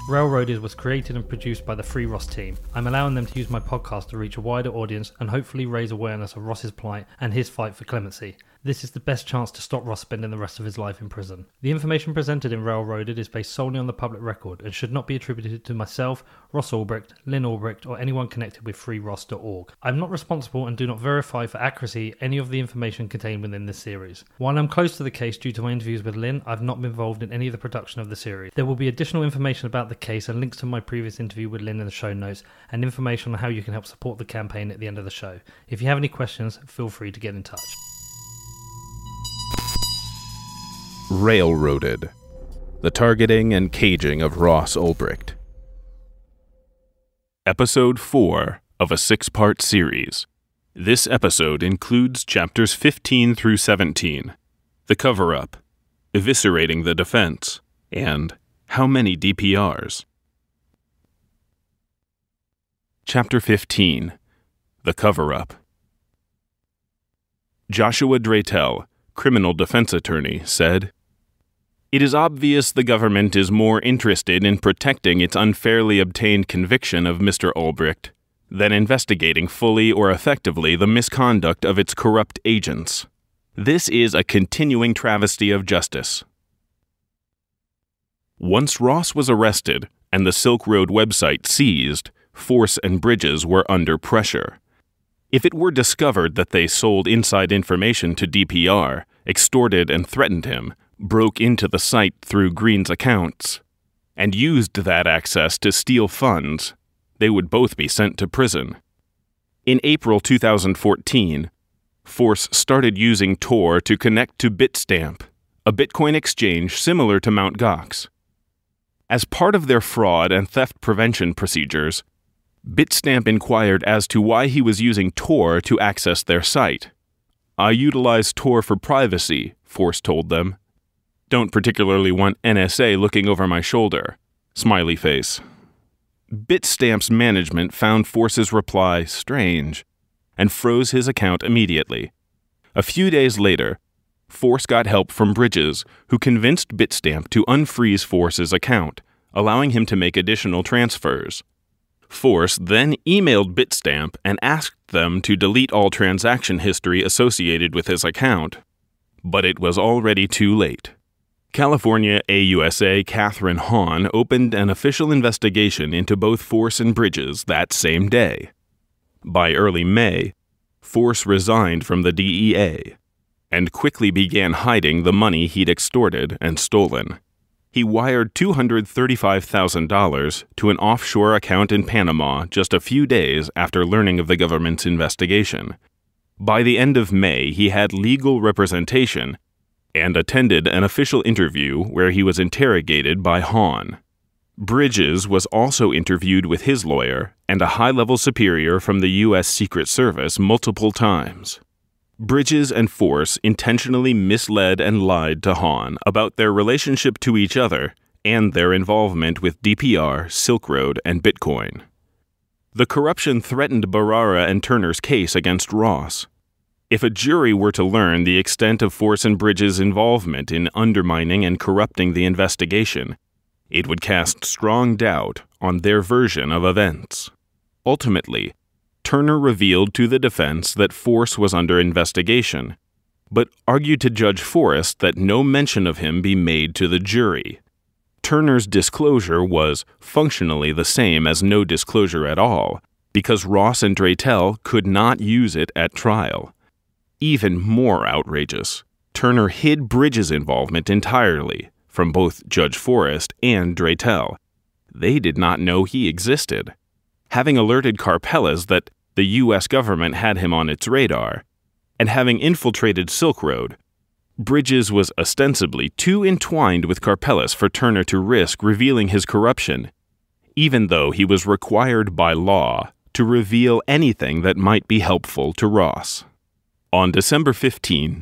Railroaded was created and produced by the Free Ross team. I'm allowing them to use my podcast to reach a wider audience and hopefully raise awareness of Ross's plight and his fight for clemency. This is the best chance to stop Ross spending the rest of his life in prison. The information presented in Railroaded is based solely on the public record and should not be attributed to myself, Ross Ulbricht, Lynn Ulbricht, or anyone connected with freeross.org. I'm not responsible and do not verify for accuracy any of the information contained within this series. While I'm close to the case due to my interviews with Lynn, I've not been involved in any of the production of the series. There will be additional information about the case and links to my previous interview with Lynn in the show notes and information on how you can help support the campaign at the end of the show. If you have any questions, feel free to get in touch. Railroaded. The targeting and caging of Ross Ulbricht. Episode 4 of a 6-part series. This episode includes chapters 15 through 17, The Cover-Up, Eviscerating the Defense, and How Many DPRs? Chapter 15, The Cover-Up. Joshua Dratel, criminal defense attorney, said, "It is obvious the government is more interested in protecting its unfairly obtained conviction of Mr. Ulbricht than investigating fully or effectively the misconduct of its corrupt agents. This is a continuing travesty of justice." Once Ross was arrested and the Silk Road website seized, Force and Bridges were under pressure. If it were discovered that they sold inside information to DPR, extorted and threatened him, broke into the site through Green's accounts, and used that access to steal funds, they would both be sent to prison. In April 2014, Force started using Tor to connect to Bitstamp, a Bitcoin exchange similar to Mt. Gox. As part of their fraud and theft prevention procedures, Bitstamp inquired as to why he was using Tor to access their site. "I utilize Tor for privacy," Force told them. "Don't particularly want NSA looking over my shoulder." Smiley face. Bitstamp's management found Force's reply strange and froze his account immediately. A few days later, Force got help from Bridges, who convinced Bitstamp to unfreeze Force's account, allowing him to make additional transfers. Force then emailed Bitstamp and asked them to delete all transaction history associated with his account. But it was already too late. California AUSA Catherine Hahn opened an official investigation into both Force and Bridges that same day. By early May, Force resigned from the DEA and quickly began hiding the money he'd extorted and stolen. He wired $235,000 to an offshore account in Panama just a few days after learning of the government's investigation. By the end of May, he had legal representation and attended an official interview where he was interrogated by Hahn. Bridges was also interviewed with his lawyer and a high-level superior from the U.S. Secret Service multiple times. Bridges and Force intentionally misled and lied to Hahn about their relationship to each other and their involvement with DPR, Silk Road, and Bitcoin. The corruption threatened Barara and Turner's case against Ross. If a jury were to learn the extent of Force and Bridges' involvement in undermining and corrupting the investigation, it would cast strong doubt on their version of events. Ultimately, Turner revealed to the defense that Force was under investigation, but argued to Judge Forrest that no mention of him be made to the jury. Turner's disclosure was functionally the same as no disclosure at all, because Ross and Dratel could not use it at trial. Even more outrageous, Turner hid Bridges' involvement entirely from both Judge Forrest and Dratel. They did not know he existed. Having alerted Karpelès that the U.S. government had him on its radar, and having infiltrated Silk Road, Bridges was ostensibly too entwined with Karpelès for Turner to risk revealing his corruption, even though he was required by law to reveal anything that might be helpful to Ross. On December 15,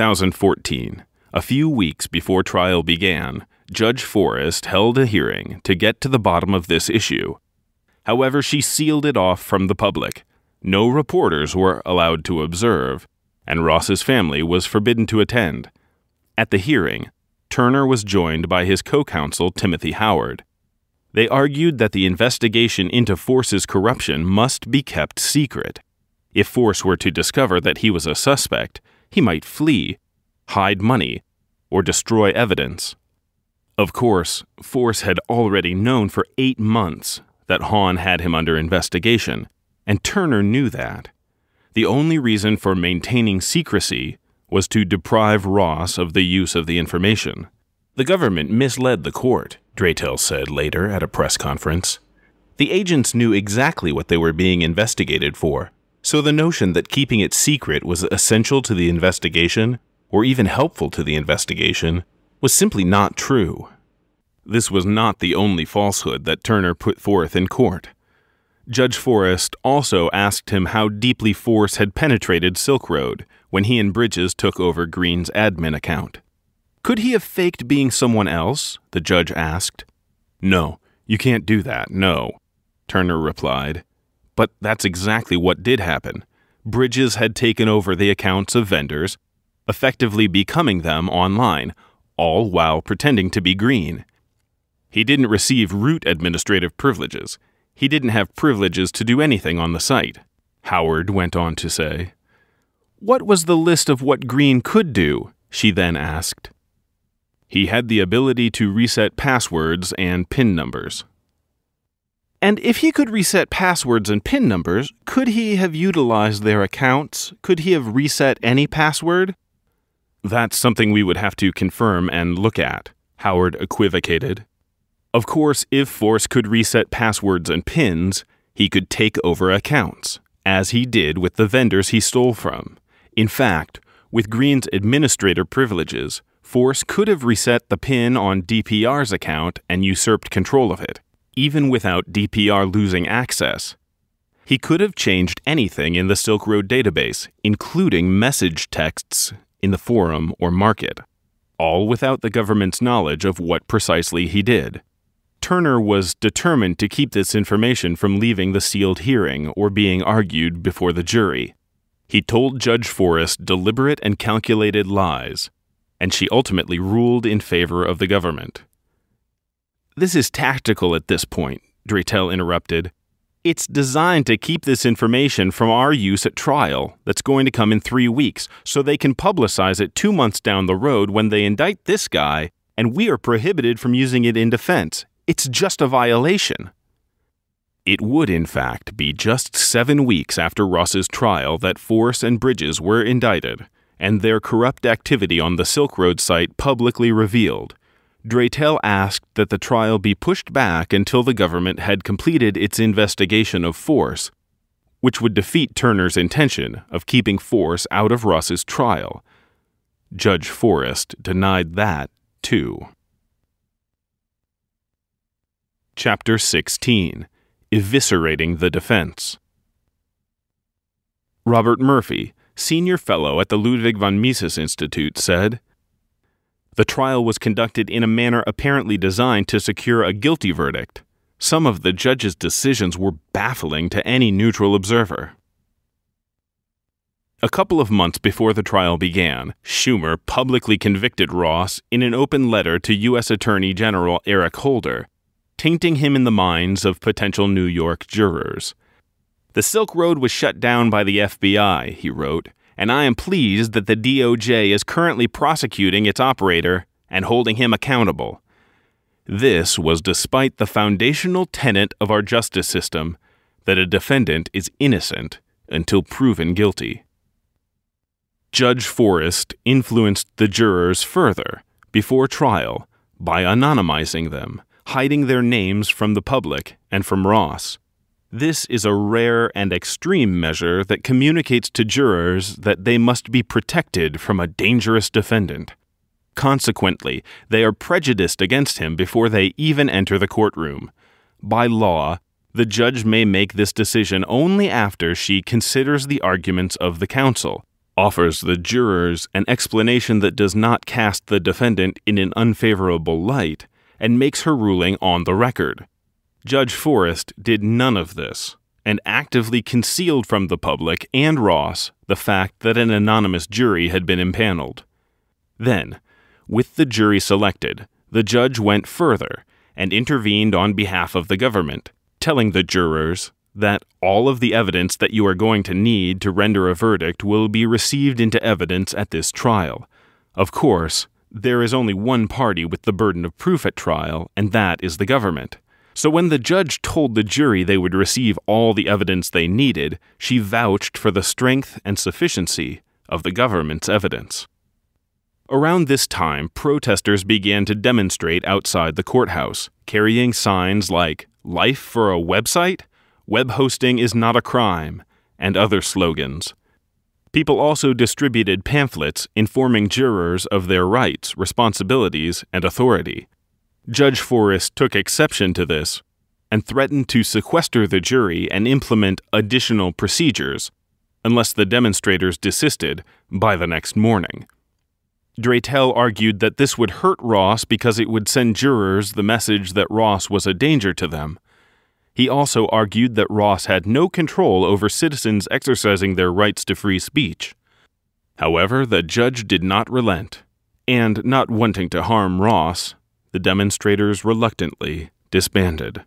2014, a few weeks before trial began, Judge Forrest held a hearing to get to the bottom of this issue. However, she sealed it off from the public. No reporters were allowed to observe, and Ross's family was forbidden to attend. At the hearing, Turner was joined by his co-counsel Timothy Howard. They argued that the investigation into Force's corruption must be kept secret. If Force were to discover that he was a suspect, he might flee, hide money, or destroy evidence. Of course, Force had already known for 8 months that Hahn had him under investigation, and Turner knew that. The only reason for maintaining secrecy was to deprive Ross of the use of the information. The government misled the court, Draytell said later at a press conference. The agents knew exactly what they were being investigated for, so the notion that keeping it secret was essential to the investigation, or even helpful to the investigation, was simply not true. This was not the only falsehood that Turner put forth in court. Judge Forrest also asked him how deeply Force had penetrated Silk Road when he and Bridges took over Green's admin account. Could he have faked being someone else? The judge asked. No, you can't do that, no, Turner replied. But that's exactly what did happen. Bridges had taken over the accounts of vendors, effectively becoming them online, all while pretending to be Green. He didn't receive root administrative privileges. He didn't have privileges to do anything on the site, Howard went on to say. What was the list of what Green could do? She then asked. He had the ability to reset passwords and PIN numbers. And if he could reset passwords and PIN numbers, could he have utilized their accounts? Could he have reset any password? That's something we would have to confirm and look at, Howard equivocated. Of course, if Force could reset passwords and PINs, he could take over accounts, as he did with the vendors he stole from. In fact, with Green's administrator privileges, Force could have reset the PIN on DPR's account and usurped control of it, even without DPR losing access. He could have changed anything in the Silk Road database, including message texts in the forum or market, all without the government's knowledge of what precisely he did. Turner was determined to keep this information from leaving the sealed hearing or being argued before the jury. He told Judge Forrest deliberate and calculated lies, and she ultimately ruled in favor of the government. This is tactical at this point, Draytell interrupted. It's designed to keep this information from our use at trial that's going to come in 3 weeks, so they can publicize it 2 months down the road when they indict this guy, and we are prohibited from using it in defense. It's just a violation. It would, in fact, be just 7 weeks after Ross's trial that Force and Bridges were indicted, and their corrupt activity on the Silk Road site publicly revealed. Draytell asked that the trial be pushed back until the government had completed its investigation of Force, which would defeat Turner's intention of keeping Force out of Ross's trial. Judge Forrest denied that, too. Chapter 16. Eviscerating the Defense. Robert Murphy, senior fellow at the Ludwig von Mises Institute, said, "The trial was conducted in a manner apparently designed to secure a guilty verdict. Some of the judge's decisions were baffling to any neutral observer." A couple of months before the trial began, Schumer publicly convicted Ross in an open letter to U.S. Attorney General Eric Holder, tainting him in the minds of potential New York jurors. "The Silk Road was shut down by the FBI," he wrote, "and I am pleased that the DOJ is currently prosecuting its operator and holding him accountable. This was despite the foundational tenet of our justice system that a defendant is innocent until proven guilty." Judge Forrest influenced the jurors further, before trial, by anonymizing them, hiding their names from the public and from Ross. This is a rare and extreme measure that communicates to jurors that they must be protected from a dangerous defendant. Consequently, they are prejudiced against him before they even enter the courtroom. By law, the judge may make this decision only after she considers the arguments of the counsel, offers the jurors an explanation that does not cast the defendant in an unfavorable light, and makes her ruling on the record. Judge Forrest did none of this, and actively concealed from the public and Ross the fact that an anonymous jury had been impaneled. Then, with the jury selected, the judge went further and intervened on behalf of the government, telling the jurors that all of the evidence that you are going to need to render a verdict will be received into evidence at this trial. Of course, there is only one party with the burden of proof at trial, and that is the government. So when the judge told the jury they would receive all the evidence they needed, she vouched for the strength and sufficiency of the government's evidence. Around this time, protesters began to demonstrate outside the courthouse, carrying signs like, "Life for a website? Web hosting is not a crime," and other slogans. People also distributed pamphlets informing jurors of their rights, responsibilities, and authority. Judge Forrest took exception to this and threatened to sequester the jury and implement additional procedures unless the demonstrators desisted by the next morning. Dratel argued that this would hurt Ross because it would send jurors the message that Ross was a danger to them. He also argued that Ross had no control over citizens exercising their rights to free speech. However, the judge did not relent, and not wanting to harm Ross, the demonstrators reluctantly disbanded.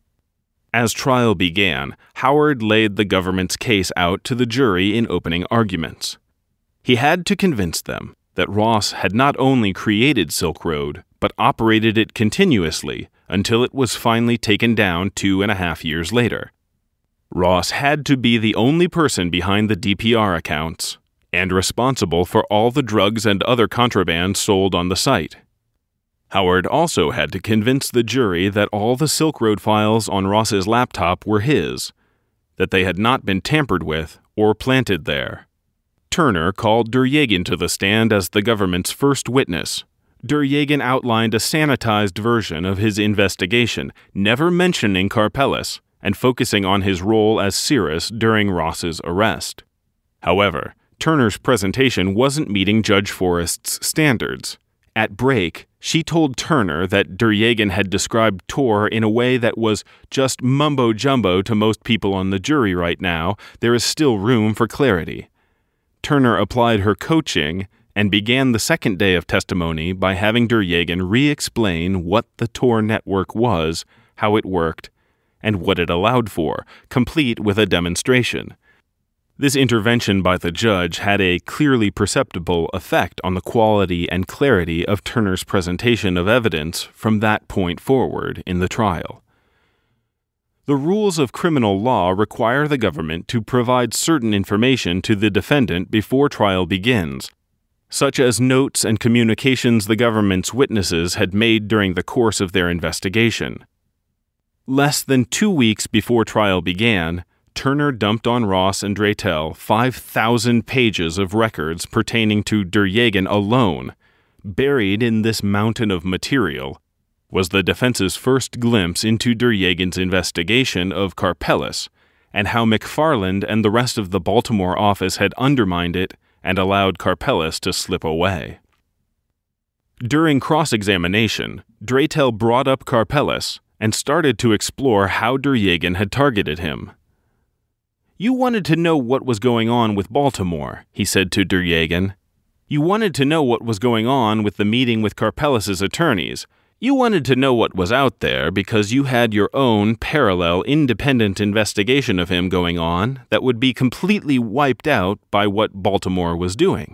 As trial began, Howard laid the government's case out to the jury in opening arguments. He had to convince them that Ross had not only created Silk Road, but operated it continuously until it was finally taken down 2.5 years later. Ross had to be the only person behind the DPR accounts and responsible for all the drugs and other contraband sold on the site. Howard also had to convince the jury that all the Silk Road files on Ross's laptop were his, that they had not been tampered with or planted there. Turner called Duryagan to the stand as the government's first witness. Duryagan outlined a sanitized version of his investigation, never mentioning Karpeles, and focusing on his role as Cirrus during Ross's arrest. However, Turner's presentation wasn't meeting Judge Forrest's standards. At break, she told Turner that Duryagan had described Tor in a way that was just mumbo-jumbo to most people on the jury right now. There is still room for clarity. Turner applied her coaching and began the second day of testimony by having Duryagan re-explain what the Tor network was, how it worked, and what it allowed for, complete with a demonstration. This intervention by the judge had a clearly perceptible effect on the quality and clarity of Turner's presentation of evidence from that point forward in the trial. The rules of criminal law require the government to provide certain information to the defendant before trial begins, such as notes and communications the government's witnesses had made during the course of their investigation. Less than 2 weeks before trial began, Turner dumped on Ross and Dratel 5,000 pages of records pertaining to Duryagan alone. Buried in this mountain of material was the defense's first glimpse into Duryagan's investigation of Karpeles and how McFarland and the rest of the Baltimore office had undermined it and allowed Karpeles to slip away. During cross-examination, Dratel brought up Karpeles and started to explore how Duryagan had targeted him. "You wanted to know what was going on with Baltimore," he said to Duryagan. "You wanted to know what was going on with the meeting with Karpeles' attorneys. You wanted to know what was out there because you had your own parallel independent investigation of him going on that would be completely wiped out by what Baltimore was doing."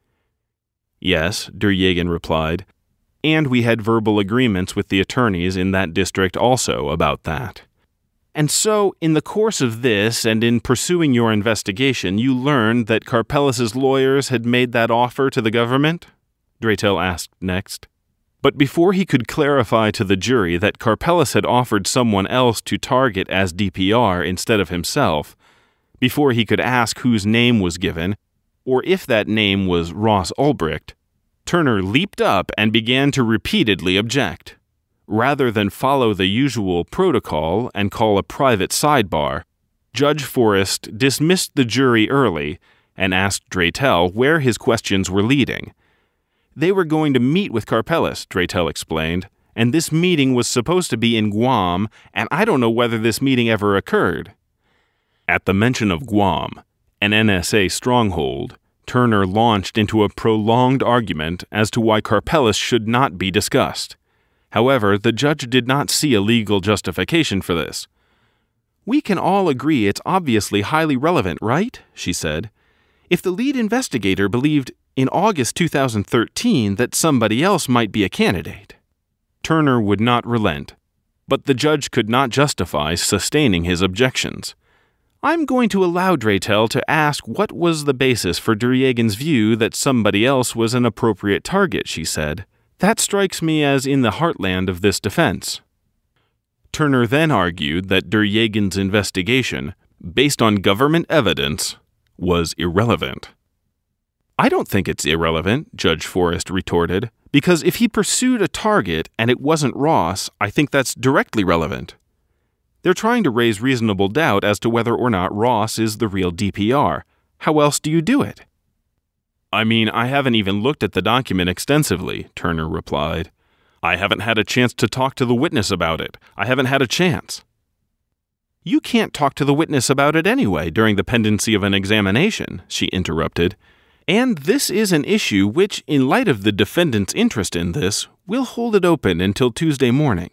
"Yes," Duryagan replied, "and we had verbal agreements with the attorneys in that district also about that." "And so, in the course of this and in pursuing your investigation, you learned that Karpeles' lawyers had made that offer to the government?" Dratel asked next. But before he could clarify to the jury that Karpeles had offered someone else to target as DPR instead of himself, before he could ask whose name was given, or if that name was Ross Ulbricht, Turner leaped up and began to repeatedly object. Rather than follow the usual protocol and call a private sidebar, Judge Forrest dismissed the jury early and asked Dratel where his questions were leading. "They were going to meet with Karpeles," Dratel explained, "and this meeting was supposed to be in Guam, and I don't know whether this meeting ever occurred." At the mention of Guam, an NSA stronghold, Turner launched into a prolonged argument as to why Karpeles should not be discussed. However, the judge did not see a legal justification for this. "We can all agree it's obviously highly relevant, right?" she said. "If the lead investigator believed in August 2013 that somebody else might be a candidate." Turner would not relent, but the judge could not justify sustaining his objections. "I'm going to allow Draytell to ask what was the basis for Duryagin's view that somebody else was an appropriate target," she said. "That strikes me as in the heartland of this defense." Turner then argued that Duryagin's investigation, based on government evidence, was irrelevant. "I don't think it's irrelevant," Judge Forrest retorted, "because if he pursued a target and it wasn't Ross, I think that's directly relevant. They're trying to raise reasonable doubt as to whether or not Ross is the real DPR. How else do you do it?" "I mean, I haven't even looked at the document extensively," Turner replied. "I haven't had a chance to talk to the witness about it. I haven't had a chance." "You can't talk to the witness about it anyway during the pendency of an examination," she interrupted. "And this is an issue which, in light of the defendant's interest in this, we'll hold it open until Tuesday morning."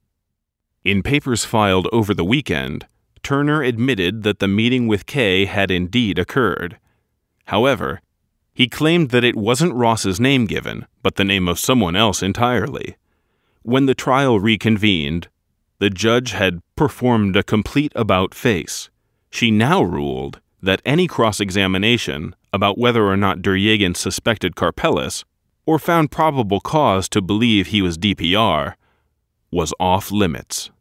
In papers filed over the weekend, Turner admitted that the meeting with Kay had indeed occurred. However, he claimed that it wasn't Ross's name given, but the name of someone else entirely. When the trial reconvened, the judge had performed a complete about-face. She now ruled that any cross-examination about whether or not Duryagin suspected Karpeles, or found probable cause to believe he was DPR, was off-limits.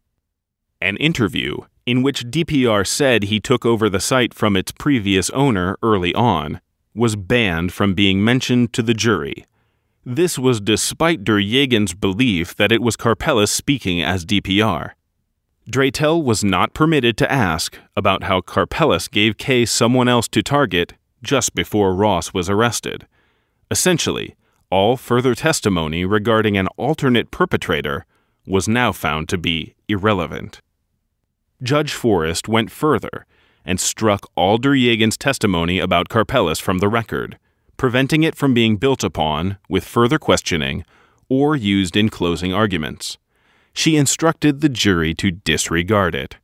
An interview, in which DPR said he took over the site from its previous owner early on, was banned from being mentioned to the jury. This was despite Duryagin's belief that it was Karpeles speaking as DPR. Draytell was not permitted to ask about how Karpeles gave Kay someone else to target just before Ross was arrested. Essentially, all further testimony regarding an alternate perpetrator was now found to be irrelevant. Judge Forrest went further and struck all Duryagin's testimony about Karpeles from the record, preventing it from being built upon with further questioning or used in closing arguments. She instructed the jury to disregard it.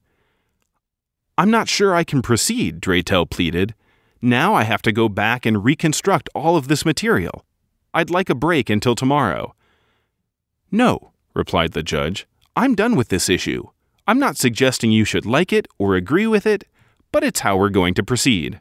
"I'm not sure I can proceed," Draytell pleaded. "Now I have to go back and reconstruct all of this material. I'd like a break until tomorrow." "No," replied the judge. "I'm done with this issue. I'm not suggesting you should like it or agree with it, but it's how we're going to proceed."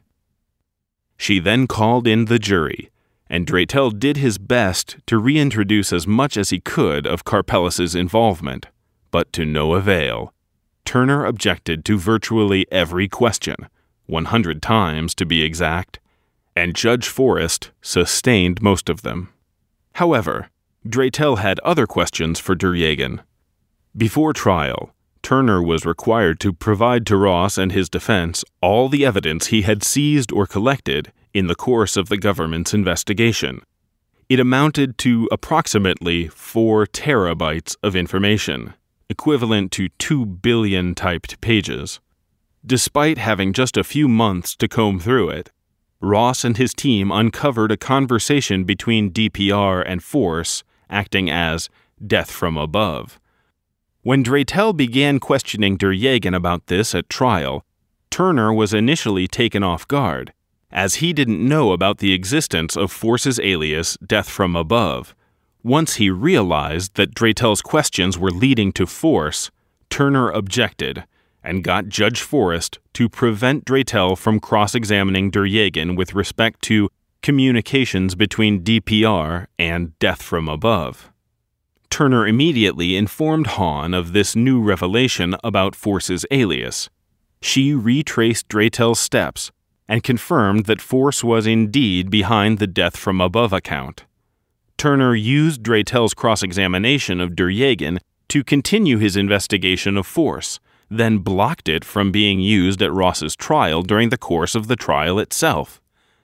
She then called in the jury, and Draytell did his best to reintroduce as much as he could of Karpeles' involvement, but to no avail. Turner objected to virtually every question, 100 times to be exact, and Judge Forrest sustained most of them. However, Draytell had other questions for Duryagin. Before trial, Turner was required to provide to Ross and his defense all the evidence he had seized or collected in the course of the government's investigation. It amounted to approximately 4 terabytes of information, equivalent to 2 billion typed pages. Despite having just a few months to comb through it, Ross and his team uncovered a conversation between DPR and Force acting as death from above. When Draytell began questioning Duryagin about this at trial, Turner was initially taken off guard, as he didn't know about the existence of Force's alias Death from Above. Once he realized that Draytell's questions were leading to Force, Turner objected and got Judge Forrest to prevent Draytell from cross-examining Duryagin with respect to communications between DPR and Death from Above. Turner immediately informed Hahn of this new revelation about Force's alias. She retraced Draytell's steps and confirmed that Force was indeed behind the Death from Above account. Turner used Draytell's cross-examination of Duryagin to continue his investigation of Force, then blocked it from being used at Ross's trial during the course of the trial itself.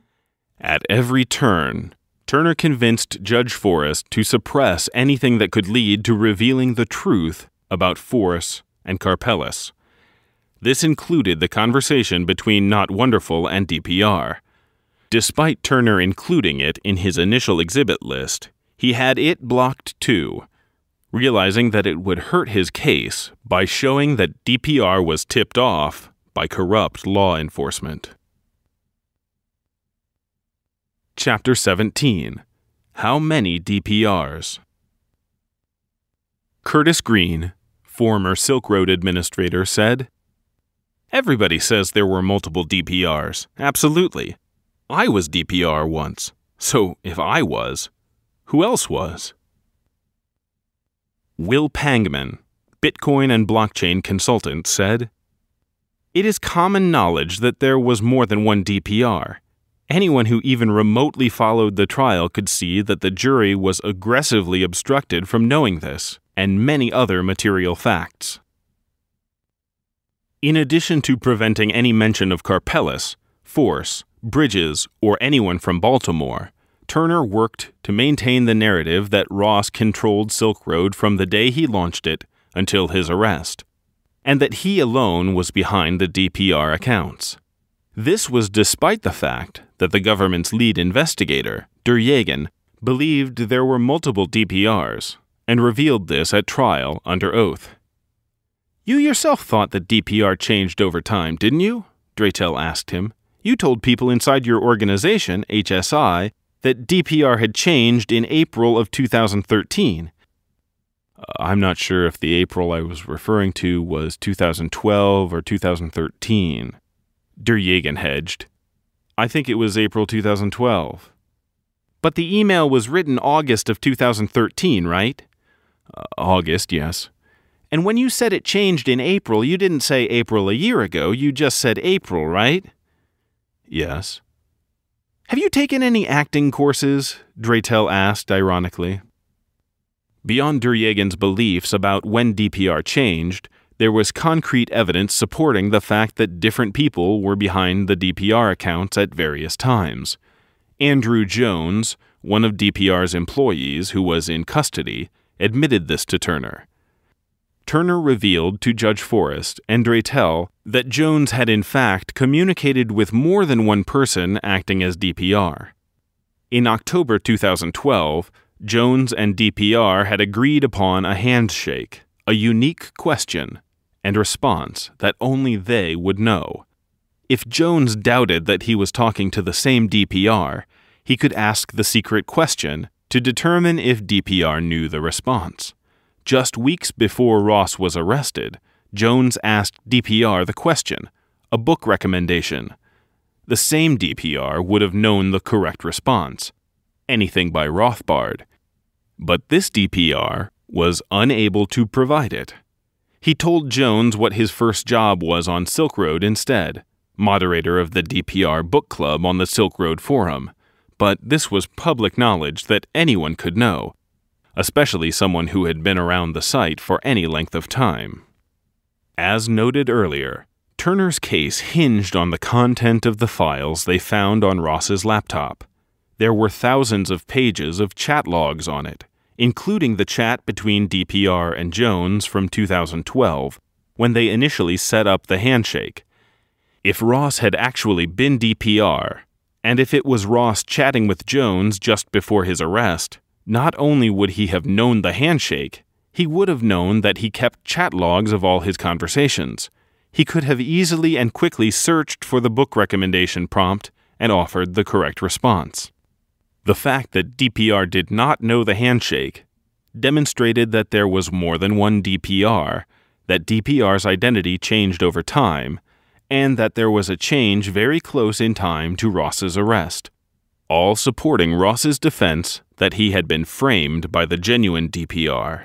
At every turn, Turner convinced Judge Forrest to suppress anything that could lead to revealing the truth about Force and Karpeles. This included the conversation between Not Wonderful and DPR. Despite Turner including it in his initial exhibit list, he had it blocked too. realizing that it would hurt his case by showing that DPR was tipped off by corrupt law enforcement. Chapter 17. How many DPRs? Curtis Green, former Silk Road administrator, said, "Everybody says there were multiple DPRs. Absolutely. I was DPR once. So if I was, who else was?" Will Pangman, Bitcoin and blockchain consultant, said, "It is common knowledge that there was more than one DPR. Anyone who even remotely followed the trial could see that the jury was aggressively obstructed from knowing this and many other material facts." In addition to preventing any mention of Karpelès, Force, Bridges, or anyone from Baltimore, Turner worked to maintain the narrative that Ross controlled Silk Road from the day he launched it until his arrest, and that he alone was behind the DPR accounts. This was despite the fact that the government's lead investigator, Durjagan, believed there were multiple DPRs and revealed this at trial under oath. "You yourself thought that DPR changed over time, didn't you?" Draytell asked him. "You told people inside your organization, HSI, that DPR had changed in April of 2013. "I'm not sure if the April I was referring to was 2012 or 2013. Durjagan hedged. "I think it was April 2012. "But the email was written August of 2013, right? "August, yes. "And when you said it changed in April, you didn't say April a year ago, you just said April, right?" "Yes." "Have you taken any acting courses?" Draytell asked ironically. Beyond Durjagan's beliefs about when DPR changed, there was concrete evidence supporting the fact that different people were behind the DPR accounts at various times. Andrew Jones, one of DPR's employees who was in custody, admitted this to Turner. Turner revealed to Judge Forrest and Draytell that Jones had in fact communicated with more than one person acting as DPR. In October 2012, Jones and DPR had agreed upon a handshake, a unique question and response that only they would know. If Jones doubted that he was talking to the same DPR, he could ask the secret question to determine if DPR knew the response. Just weeks before Ross was arrested, Jones asked DPR the question, a book recommendation. The same DPR would have known the correct response, anything by Rothbard. But this DPR was unable to provide it. He told Jones what his first job was on Silk Road instead, moderator of the DPR book club on the Silk Road Forum. But this was public knowledge that anyone could know, especially someone who had been around the site for any length of time. As noted earlier, Turner's case hinged on the content of the files they found on Ross's laptop. There were thousands of pages of chat logs on it, including the chat between DPR and Jones from 2012, when they initially set up the handshake. If Ross had actually been DPR, and if it was Ross chatting with Jones just before his arrest, not only would he have known the handshake, he would have known that he kept chat logs of all his conversations. He could have easily and quickly searched for the book recommendation prompt and offered the correct response. The fact that DPR did not know the handshake demonstrated that there was more than one DPR, that DPR's identity changed over time, and that there was a change very close in time to Ross's arrest, all supporting Ross's defense that he had been framed by the genuine DPR.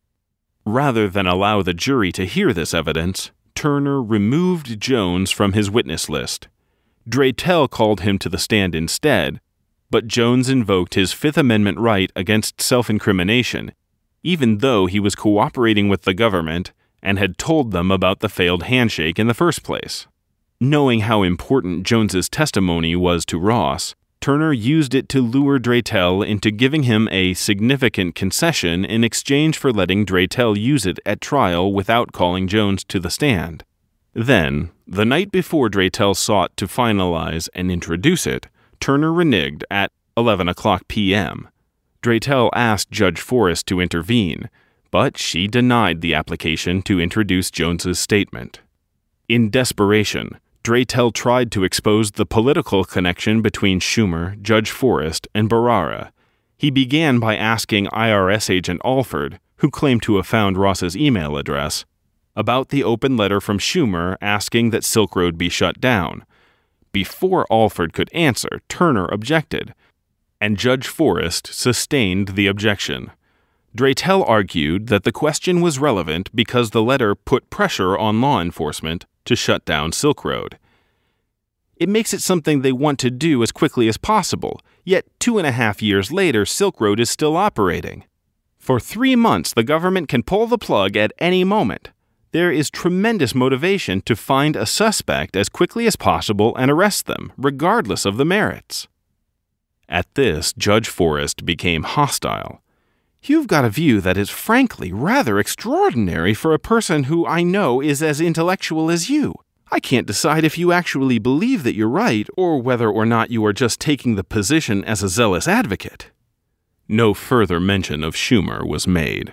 Rather than allow the jury to hear this evidence, Turner removed Jones from his witness list. Draytell called him to the stand instead, but Jones invoked his Fifth Amendment right against self-incrimination, even though he was cooperating with the government and had told them about the failed handshake in the first place. Knowing how important Jones's testimony was to Ross, Turner used it to lure Draytell into giving him a significant concession in exchange for letting Draytell use it at trial without calling Jones to the stand. Then, the night before Draytell sought to finalize and introduce it, Turner reneged at 11 o'clock p.m. Draytell asked Judge Forrest to intervene, but she denied the application to introduce Jones's statement. In desperation, Draytell tried to expose the political connection between Schumer, Judge Forrest, and Bharara. He began by asking IRS agent Alford, who claimed to have found Ross's email address, about the open letter from Schumer asking that Silk Road be shut down. Before Alford could answer, Turner objected, and Judge Forrest sustained the objection. Draytell argued that the question was relevant because the letter put pressure on law enforcement to shut down Silk Road. It makes it something they want to do as quickly as possible, yet 2.5 years later, Silk Road is still operating. For 3 months, the government can pull the plug at any moment. There is tremendous motivation to find a suspect as quickly as possible and arrest them, regardless of the merits. At this, Judge Forrest became hostile. You've got a view that is frankly rather extraordinary for a person who I know is as intellectual as you. I can't decide if you actually believe that you're right or whether or not you are just taking the position as a zealous advocate. No further mention of Schumer was made.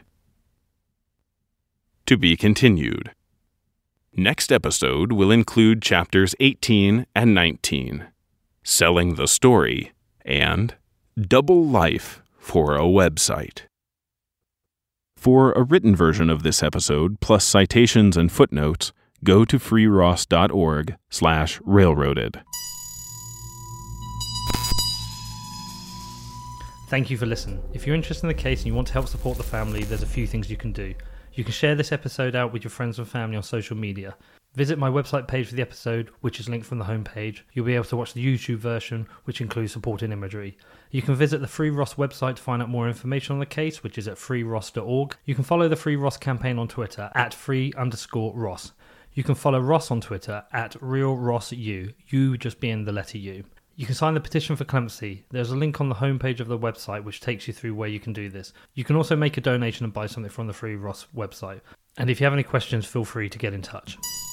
To be continued. Next episode will include chapters 18 and 19, Selling the Story, and Double Life for a Website. For a written version of this episode, plus citations and footnotes, go to freeross.org/railroaded. Thank you for listening. If you're interested in the case and you want to help support the family, there's a few things you can do. You can share this episode out with your friends and family on social media. Visit my website page for the episode, which is linked from the homepage. You'll be able to watch the YouTube version, which includes supporting imagery. You can visit the Free Ross website to find out more information on the case, which is at freeross.org. You can follow the Free Ross campaign on Twitter at @free_Ross. You can follow Ross on Twitter at RealRossU, you just being the letter U. You can sign the petition for clemency. There's a link on the homepage of the website which takes you through where you can do this. You can also make a donation and buy something from the Free Ross website. And if you have any questions, feel free to get in touch.